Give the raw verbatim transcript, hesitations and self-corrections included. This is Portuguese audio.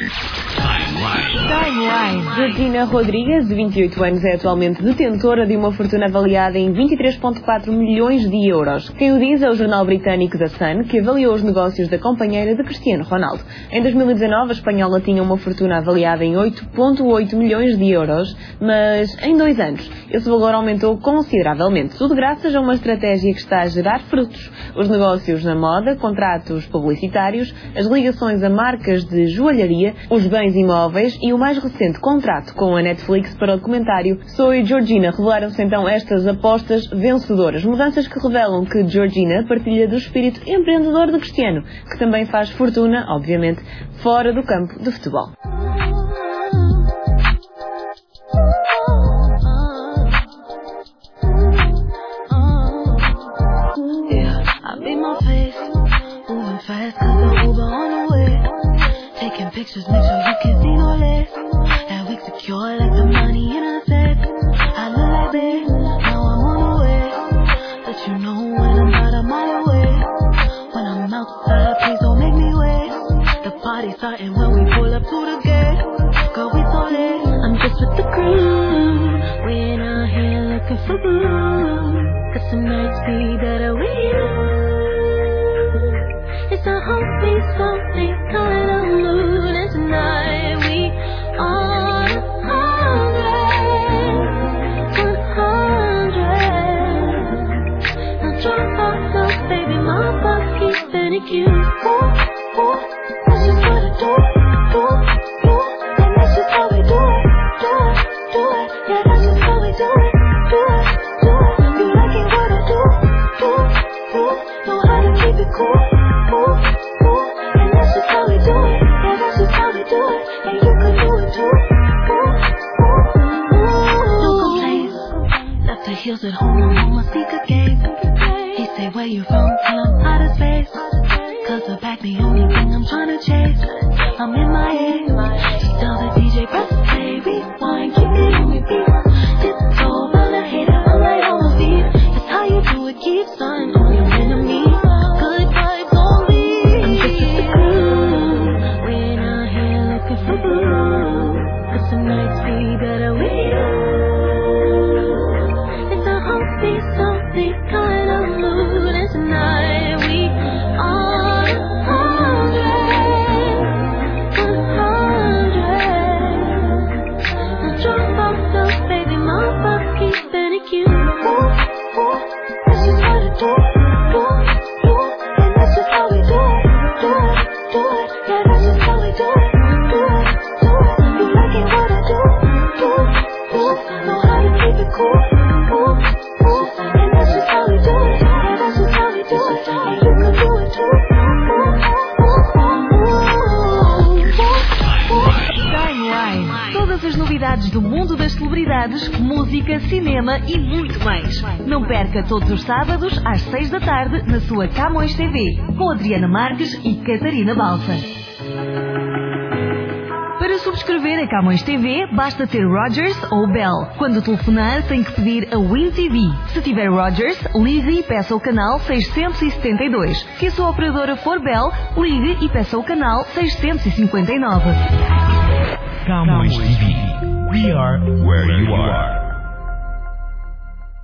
Timeline. Georgina Rodrigues, de vinte e oito anos, é atualmente detentora de uma fortuna avaliada em vinte e três vírgula quatro milhões de euros. Quem o diz é o jornal britânico The Sun, que avaliou os negócios da companheira de Cristiano Ronaldo. Em dois mil e dezanove, a espanhola tinha uma fortuna avaliada em oito vírgula oito milhões de euros, mas em dois anos esse valor aumentou consideravelmente, tudo graças a uma estratégia que está a gerar frutos. Os negócios na moda, contratos publicitários, as ligações a marcas de joalharia, os bens imóveis e o mais recente contrato com a Netflix para o documentário Soy Georgina. Revelaram-se então estas apostas vencedoras. Mudanças que revelam que Georgina partilha do espírito empreendedor de Cristiano, que também faz fortuna, obviamente, fora do campo de futebol. Pictures, make sure you can see no less. That we secure like the money in a safe. I look like this, now I'm on the way. But you know when I'm out, I'm all away. When I'm outside, please don't make me wait. The party's starting when we pull up to the gate. Girl, we so late, I'm just with the crew. We ain't out here looking for blue. Cause tonight's be better with you. It's a whole peacefully kind of mood. And tonight we are hundred, one hundred. Now drop off those baby, my butt keeps spinning you. Ooh, ooh, that's just what I do, do, do. And that's just how we do it, do it, do it. Yeah, that's just how we do it, do it, do it. You liking what I do, do, do. Know how to keep it cool. Heels at home, I'm on my sneaker game. He say, where you from? Till I'm out of space. Cause the back the only thing I'm tryna chase. I'm in my head. She tell the D J, press play, rewind, keep it on repeat. Tiptoe, round the hater, I'm right on my feet. That's how you do it, keep sun on your enemy. Good vibes only. I'm just with the crew. We ain't out here looking for blue. Cause tonight's be better with you. Something kind of mood, and tonight we are hundred, one hundred. Now drop off those baby, my butt keeps spinning you. Ooh, ooh, that's just what I do, do, do. And that's just how we do it, do it, do it. Yeah, that's just how we do it, do it, do it. You liking what I do, do, do. Know how to keep it cool, ooh. Todas as novidades do mundo das celebridades, música, cinema e muito mais. Não perca todos os sábados às seis da tarde na sua Camões T V, com Adriana Marques e Catarina Balsa. Para subscrever a Camões T V, basta ter Rogers ou Bell. Quando telefonar, tem que pedir a Win T V. Se tiver Rogers, ligue e peça o canal seiscentos e setenta e dois. Se a sua operadora for Bell, ligue e peça o canal seiscentos e cinquenta e nove. Camões T V. We are where you are.